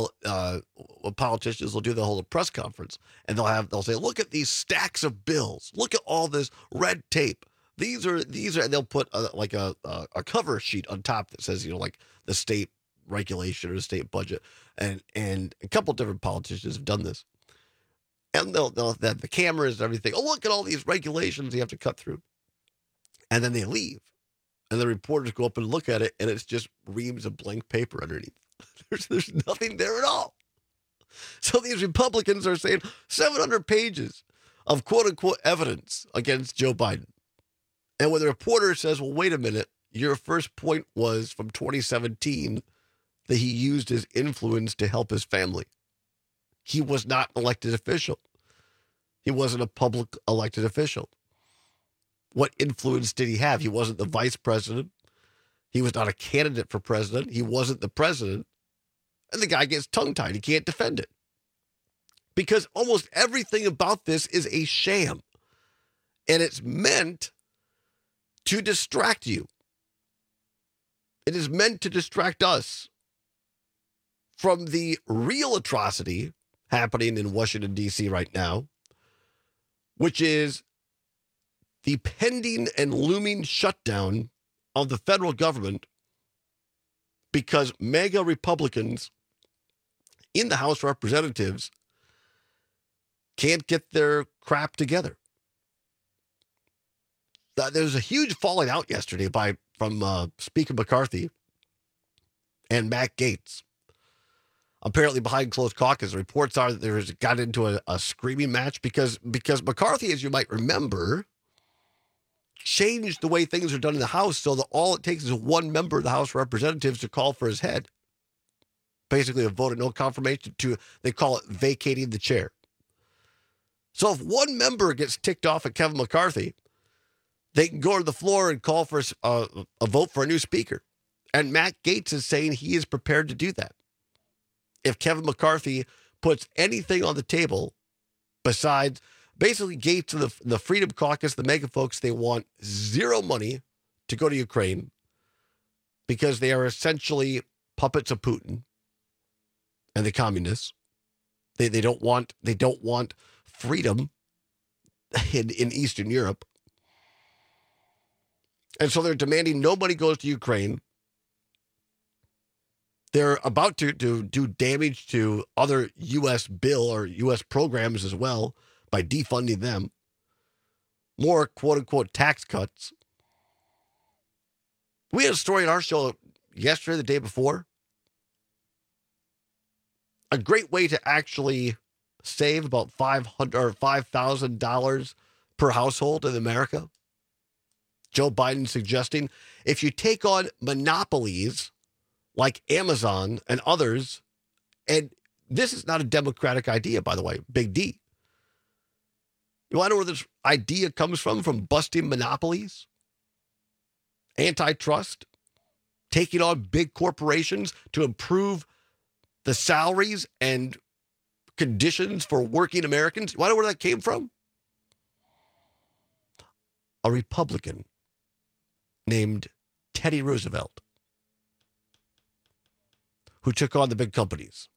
politicians will do the whole press conference and they'll say, look at these stacks of bills. Look at all this red tape. These are, and they'll put like a cover sheet on top that says, like the state regulation or the state budget. And a couple different politicians have done this. And they'll have the cameras and everything. Oh, look at all these regulations you have to cut through. And then they leave. And the reporters go up and look at it, and it's just reams of blank paper underneath. There's nothing there at all. So these Republicans are saying 700 pages of quote-unquote evidence against Joe Biden. And when the reporter says, well, wait a minute, your first point was from 2017 that he used his influence to help his family. He was not an elected official. He wasn't a public elected official. What influence did he have? He wasn't the vice president. He was not a candidate for president. He wasn't the president. And the guy gets tongue-tied. He can't defend it. Because almost everything about this is a sham. And it's meant to distract you. It is meant to distract us from the real atrocity happening in Washington, D.C. right now, which is the pending and looming shutdown of the federal government because MAGA Republicans in the House of Representatives can't get their crap together. There was a huge falling out yesterday from Speaker McCarthy and Matt Gaetz. Apparently behind closed caucus, reports are that there's got into a screaming match because McCarthy, as you might remember, changed the way things are done in the House so that all it takes is one member of the House of Representatives to call for his head. Basically a vote of no confirmation they call it vacating the chair. So if one member gets ticked off at Kevin McCarthy, they can go to the floor and call for a vote for a new speaker. And Matt Gaetz is saying he is prepared to do that. If Kevin McCarthy puts anything on the table besides basically Gaetz and the Freedom Caucus, the MAGA folks, they want zero money to go to Ukraine because they are essentially puppets of Putin and the communists. They don't want freedom in Eastern Europe. And so they're demanding no money goes to Ukraine. They're about to do damage to other U.S. bill or U.S. programs as well by defunding them. More quote-unquote tax cuts. We had a story on our show yesterday, the day before. A great way to actually save about $5,000 per household in America. Joe Biden suggesting if you take on monopolies like Amazon and others, and this is not a Democratic idea, by the way, Big D. You want to know where this idea comes from busting monopolies? Antitrust? Taking on big corporations to improve the salaries and conditions for working Americans. You want to know where that came from? A Republican named Teddy Roosevelt, who took on the big companies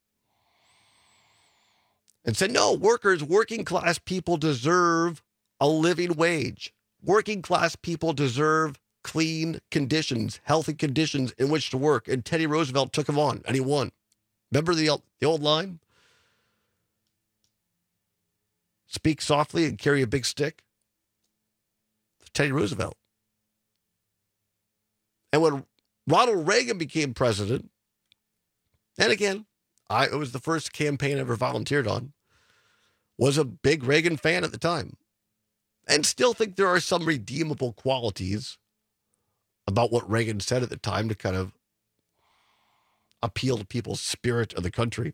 and said, no, working class people deserve a living wage. Working class people deserve clean conditions, healthy conditions in which to work. And Teddy Roosevelt took him on, and he won. Remember the old line? Speak softly and carry a big stick. Teddy Roosevelt. And when Ronald Reagan became president, and again, it was the first campaign I ever volunteered on, was a big Reagan fan at the time, and still think there are some redeemable qualities about what Reagan said at the time to kind of appeal to people's spirit of the country.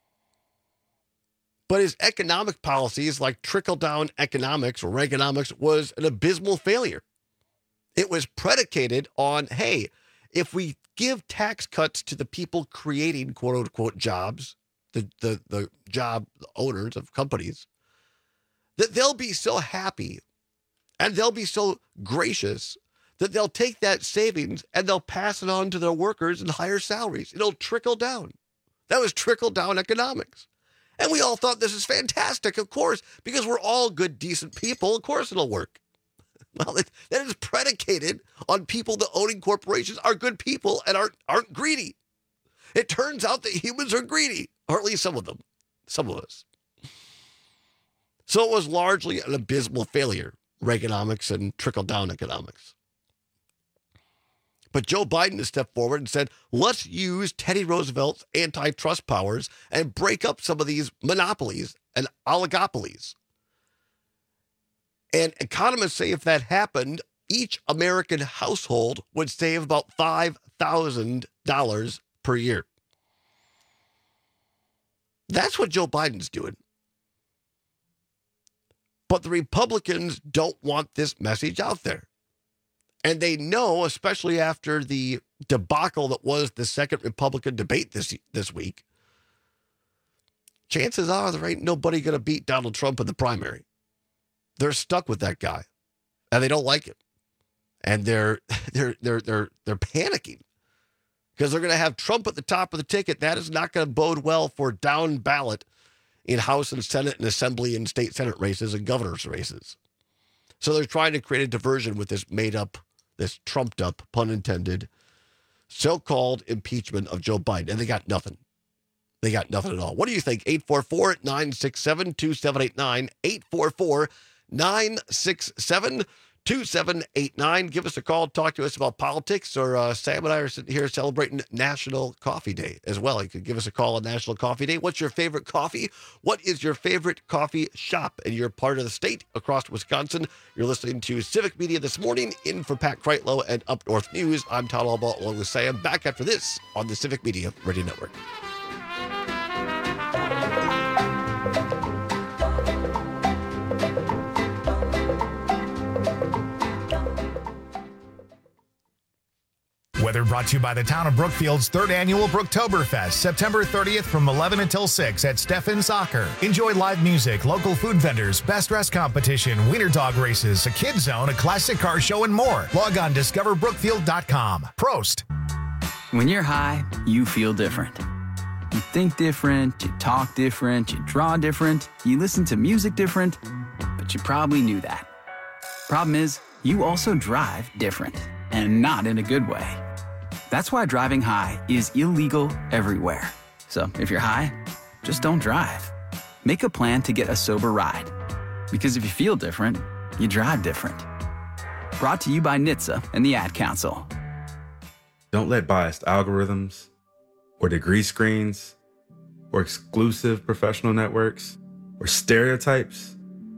But his economic policies, like trickle-down economics or Reaganomics, was an abysmal failure. It was predicated on, hey, if we give tax cuts to the people creating quote-unquote jobs, the job owners of companies, that they'll be so happy and they'll be so gracious that they'll take that savings and they'll pass it on to their workers in higher salaries. It'll trickle down. That was trickle-down economics. And we all thought this is fantastic, of course, because we're all good, decent people. Of course it'll work. Well, that is predicated on people that owning corporations are good people and aren't greedy. It turns out that humans are greedy, or at least some of them, some of us. So it was largely an abysmal failure, Reaganomics and trickle-down economics. But Joe Biden has stepped forward and said, let's use Teddy Roosevelt's antitrust powers and break up some of these monopolies and oligopolies. And economists say if that happened, each American household would save about $5,000 per year. That's what Joe Biden's doing. But the Republicans don't want this message out there. And they know, especially after the debacle that was the second Republican debate this week, chances are there ain't nobody going to beat Donald Trump in the primary. They're stuck with that guy, and they don't like it, and they're panicking because they're going to have Trump at the top of the ticket. That is not going to bode well for down ballot in House and Senate and Assembly and state Senate races and governor's races. So they're trying to create a diversion with this made up, this trumped up, pun intended, so-called impeachment of Joe Biden. And they got nothing. They got nothing at all. What do you think? 844-967-2789. 844-967-2789. Give us a call. Talk to us about politics. Or Sam and I are sitting here celebrating National Coffee Day as well. You could give us a call on National Coffee Day. What's your favorite coffee? What is your favorite coffee shop? And you're part of the state across Wisconsin. You're listening to Civic Media This Morning. In for Pat Kreitlow and Up North News. I'm Todd Albaugh along with Sam. Back after this on the Civic Media Radio Network. Weather brought to you by the town of Brookfield's third annual Brooktoberfest, September 30th from 11 until 6 at Steffen Soccer. Enjoy live music, local food vendors, best dress competition, wiener dog races, a kids zone, a classic car show, and more. Log on discoverbrookfield.com. Prost. When you're high, you feel different. You think different, you talk different, you draw different, you listen to music different, but you probably knew that. Problem is, you also drive different, and not in a good way. That's why driving high is illegal everywhere. So if you're high, just don't drive. Make a plan to get a sober ride. Because if you feel different, you drive different. Brought to you by NHTSA and the Ad Council. Don't let biased algorithms or degree screens or exclusive professional networks or stereotypes.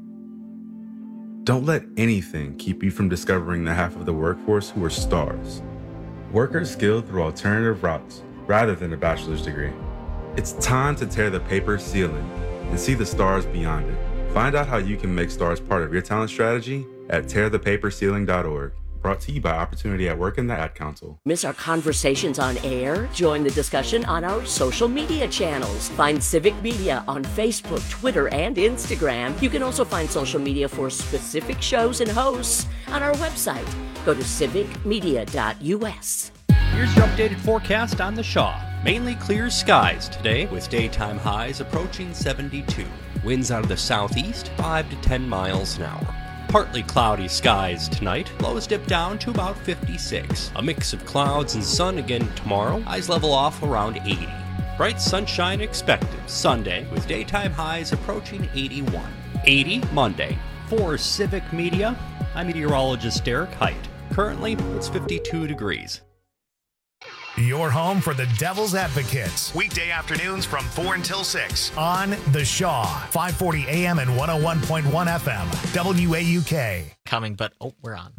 Don't let anything keep you from discovering the half of the workforce who are stars. Workers skilled through alternative routes rather than a bachelor's degree. It's time to tear the paper ceiling and see the stars beyond it. Find out how you can make stars part of your talent strategy at tearthepaperceiling.org. brought to you by Opportunity at Work and the Ad Council. Miss our conversations on air? Join the discussion on our social media channels. Find Civic Media on Facebook, Twitter, and Instagram. You can also find social media for specific shows and hosts on our website. Go to civicmedia.us. Here's your updated forecast on the Shaw. Mainly clear skies today with daytime highs approaching 72. Winds out of the southeast 5 to 10 miles an hour. Partly cloudy skies tonight. Lows dip down to about 56. A mix of clouds and sun again tomorrow. Highs level off around 80. Bright sunshine expected Sunday with daytime highs approaching 81. 80 Monday. For Civic Media, I'm meteorologist Derek Height. Currently, it's 52 degrees. Your home for the Devil's Advocates. Weekday afternoons from 4 until 6 on The Shaw, 540 AM and 101.1 FM, WAUK. Coming, but we're on.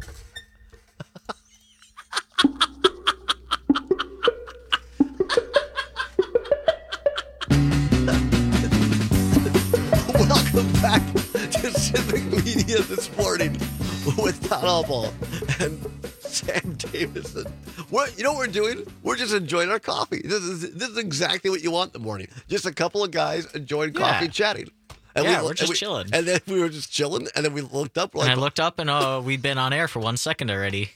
Welcome back to Civic Media this morning with Todd Albaugh and Sam Davison. You know what we're doing? We're just enjoying our coffee. This is exactly what you want in the morning. Just a couple of guys enjoying coffee, chatting. And we're just chilling. And then we were just chilling, and then we looked up. And I looked up, and we'd been on air for 1 second already.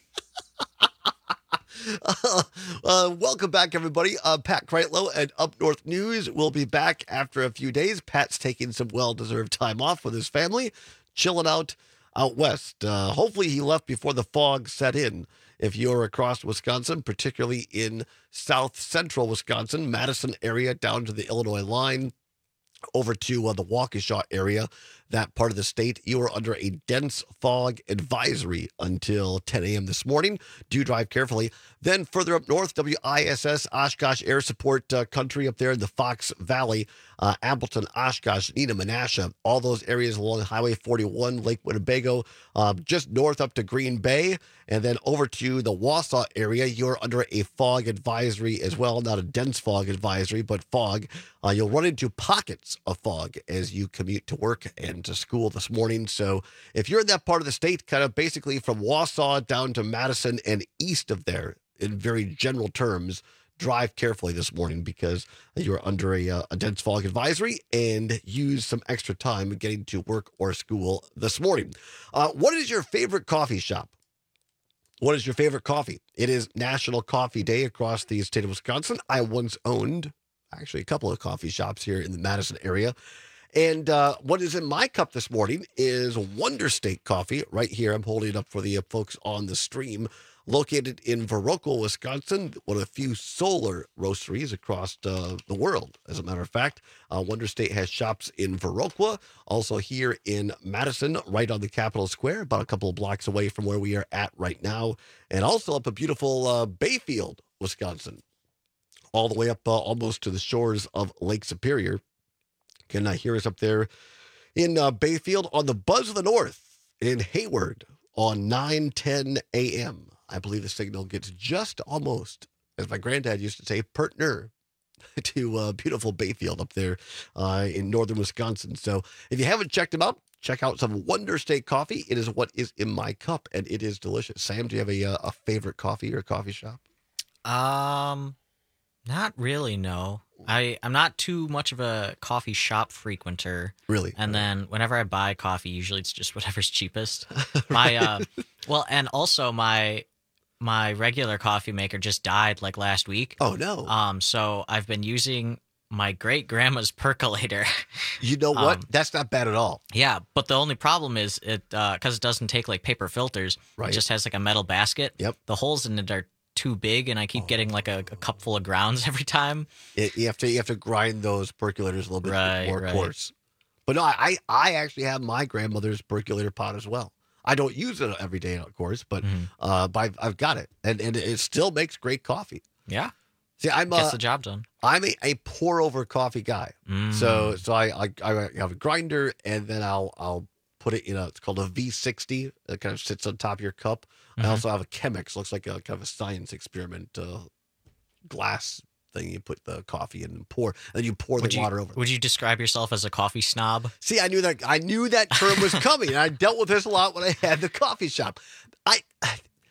Welcome back, everybody. Pat Kreitlow and Up North News will be back after a few days. Pat's taking some well-deserved time off with his family, chilling out west. Hopefully he left before the fog set in. If you're across Wisconsin, particularly in south central Wisconsin, Madison area down to the Illinois line, over to the Waukesha area, that part of the state, you are under a dense fog advisory until 10 a.m. this morning. Do drive carefully. Then further up north, WISS, Oshkosh Air Support country up there in the Fox Valley, Appleton, Oshkosh, Neenah, Menasha, all those areas along Highway 41, Lake Winnebago, just north up to Green Bay, and then over to the Wausau area, you're under a fog advisory as well. Not a dense fog advisory, but fog. You'll run into pockets of fog as you commute to work and to school this morning. So if you're in that part of the state, kind of basically from Wausau down to Madison and east of there, in very general terms, drive carefully this morning because you're under a dense fog advisory, and use some extra time getting to work or school this morning. What is your favorite coffee shop? What is your favorite coffee? It is National Coffee Day across the state of Wisconsin. I once owned actually a couple of coffee shops here in the Madison area. And what is in my cup this morning is Wonder State coffee right here. I'm holding it up for the folks on the stream. Located in Viroqua, Wisconsin, one of the few solar roasteries across the world, as a matter of fact. Wonder State has shops in Viroqua, also here in Madison, right on the Capitol Square, about a couple of blocks away from where we are at right now, and also up a beautiful Bayfield, Wisconsin, all the way up almost to the shores of Lake Superior. Can hear us up there in Bayfield on the Buzz of the North in Hayward on 9:10 a.m. I believe the signal gets just almost, as my granddad used to say, partner to beautiful Bayfield up there in northern Wisconsin. So if you haven't checked them out, check out some Wonder State coffee. It is what is in my cup, and it is delicious. Sam, do you have a favorite coffee or coffee shop? Not really, no. I'm not too much of a coffee shop frequenter. Really? And then whenever I buy coffee, usually it's just whatever's cheapest. My and also my regular coffee maker just died like last week. Oh no. So I've been using my great grandma's percolator. You know what? That's not bad at all. Yeah, but the only problem is it because it doesn't take like paper filters. Right. It just has like a metal basket. Yep. The holes in it are too big, and I keep getting like a cup full of grounds every time. You have to grind those percolators a little bit more coarse. But no, I actually have my grandmother's percolator pot as well. I don't use it every day, of course, but I've got it, and it still makes great coffee. Yeah. See, gets the job done. I'm a pour over coffee guy. So I have a grinder, and then I'll put it in it's called a V60. It kind of sits on top of your cup. I also have a Chemex, looks like a kind of a science experiment glass thing. You put the coffee in and pour, and you pour the water over. Would you describe yourself as a coffee snob? See, I knew that term was coming, and I dealt with this a lot when I had the coffee shop.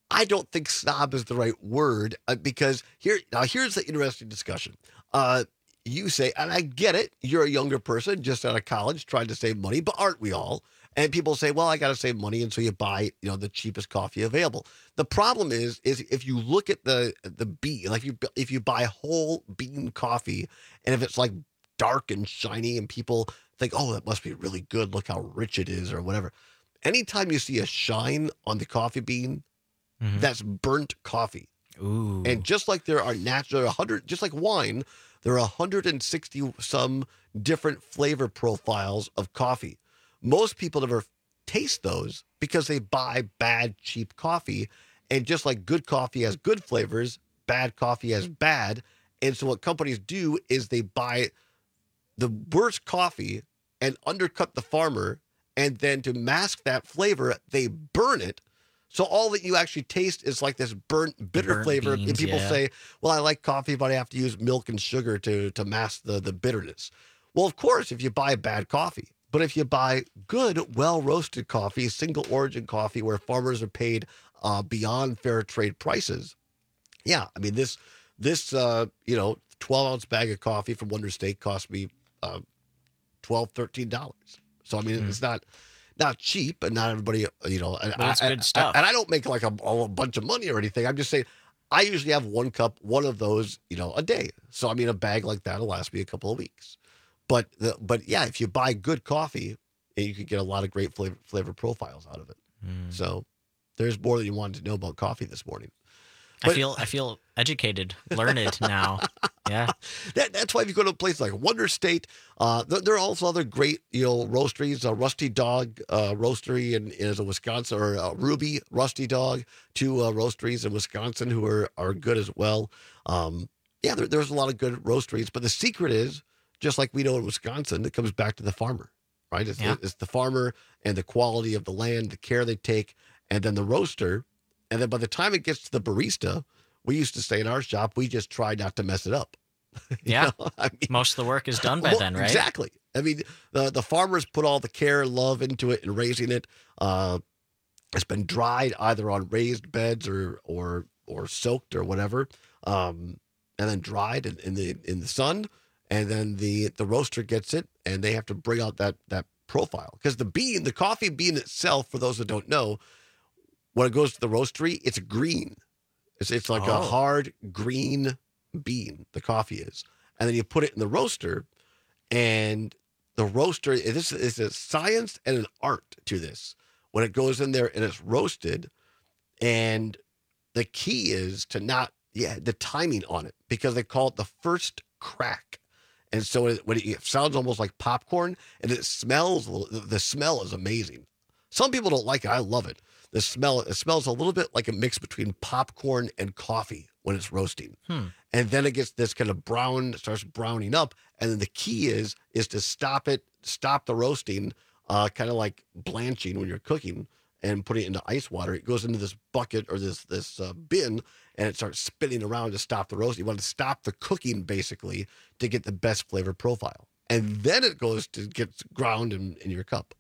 I don't think snob is the right word because here's the interesting discussion. You say, and I get it, you're a younger person just out of college trying to save money, but aren't we all? And people say, well, I got to save money, and so you buy, the cheapest coffee available. The problem is if you look at the bean, like if you buy whole bean coffee, and if it's like dark and shiny, and people think, oh, that must be really good, look how rich it is, or whatever. Anytime you see a shine on the coffee bean, that's burnt coffee. Ooh. And just like there are natural 100, just like wine, there are 160 some different flavor profiles of coffee. Most people never taste those because they buy bad, cheap coffee. And just like good coffee has good flavors, bad coffee has bad. And so what companies do is they buy the worst coffee and undercut the farmer. And then to mask that flavor, they burn it. So all that you actually taste is like this burnt, bitter flavor. Beans, and people say, well, I like coffee, but I have to use milk and sugar to mask the bitterness. Well, of course, if you buy bad coffee. But if you buy good, well-roasted coffee, single origin coffee where farmers are paid beyond fair trade prices, yeah, I mean, this 12-ounce bag of coffee from Wonder Steak cost me $12, $13. So, I mean, it's not cheap, and not everybody, But it's good stuff. And I don't make like a bunch of money or anything. I'm just saying I usually have one of those, a day. So, I mean, a bag like that will last me a couple of weeks. But yeah, if you buy good coffee, you can get a lot of great flavor profiles out of it. So there's more than you wanted to know about coffee this morning. But, I feel educated, learned now. Yeah. That's why if you go to a place like Wonder State, there are also other great, roasteries. Rusty Dog Roastery is a Wisconsin, or Ruby Rusty Dog, two roasteries in Wisconsin who are good as well. Yeah, there's a lot of good roasteries, but the secret is, just like we know in Wisconsin, it comes back to the farmer, right? It's the farmer and the quality of the land, the care they take, and then the roaster. And then by the time it gets to the barista, we used to say in our shop, we just try not to mess it up. Yeah. I mean, most of the work is done by then, right? Exactly. I mean, the farmers put all the care and love into it and raising it. It's been dried either on raised beds or soaked or whatever, and then dried in the sun. And then the roaster gets it, and they have to bring out that profile. Because the coffee bean itself, for those that don't know, when it goes to the roastery, it's green. It's like a hard green bean, the coffee is. And then you put it in the roaster, and the roaster, this is a science and an art to this. When it goes in there and it's roasted, and the key is to the timing on it, because they call it the first crack. And so it sounds almost like popcorn, and it smells. The smell is amazing. Some people don't like it. I love it. It smells a little bit like a mix between popcorn and coffee when it's roasting. And then it gets this kind of starts browning up. And then the key is to stop the roasting, kind of like blanching when you're cooking, and put it into ice water. It goes into this bucket or this bin, and it starts spinning around to stop the roast. You want to stop the cooking, basically, to get the best flavor profile. And then it goes to get ground in your cup.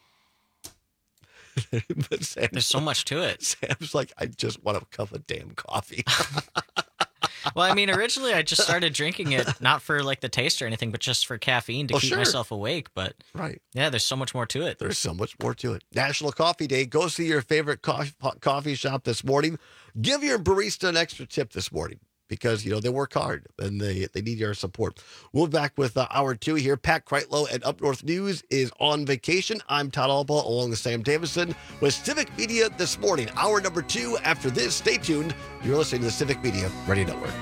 There's so much to it. Sam's like, I just want a cup of damn coffee. Well, I mean, originally I just started drinking it, not for like the taste or anything, but just for caffeine to keep myself awake. But yeah, there's so much more to it. There's so much more to it. National Coffee Day. Go see your favorite coffee shop this morning. Give your barista an extra tip this morning, because, they work hard and they need your support. We'll be back with hour 2 here. Pat Kreitlow at Up North News is on vacation. I'm Todd Alba along with Sam Davison with Civic Media this morning. Hour number 2 after this. Stay tuned. You're listening to the Civic Media Radio Network.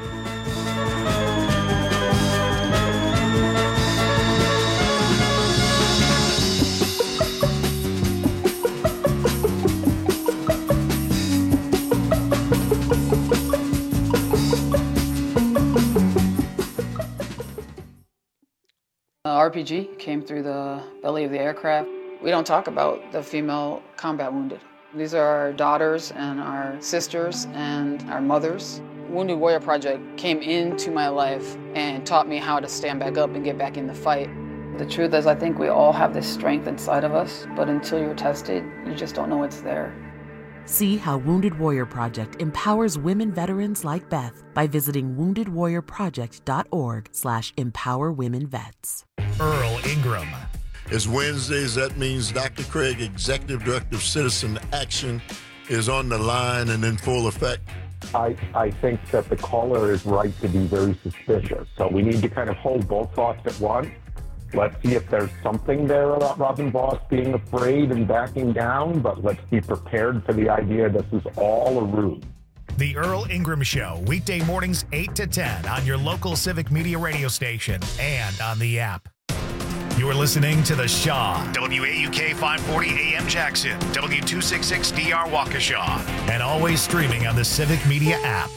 RPG came through the belly of the aircraft. We don't talk about the female combat wounded. These are our daughters and our sisters and our mothers. Wounded Warrior Project came into my life and taught me how to stand back up and get back in the fight. The truth is, I think we all have this strength inside of us, but until you're tested, you just don't know it's there. See how Wounded Warrior Project empowers women veterans like Beth by visiting woundedwarriorproject.org/empowerwomenvets. Earl Ingram. It's Wednesdays. That means Dr. Craig, Executive Director of Citizen Action, is on the line and in full effect. I think that the caller is right to be very suspicious. So we need to kind of hold both thoughts at once. Let's see if there's something there about Robin Vos being afraid and backing down, but let's be prepared for the idea this is all a ruse. The Earl Ingram Show, weekday mornings 8 to 10 on your local Civic Media radio station and on the app. You're listening to The Shaw, WAUK 540 AM Jackson, W266DR Waukesha, and always streaming on the Civic Media app.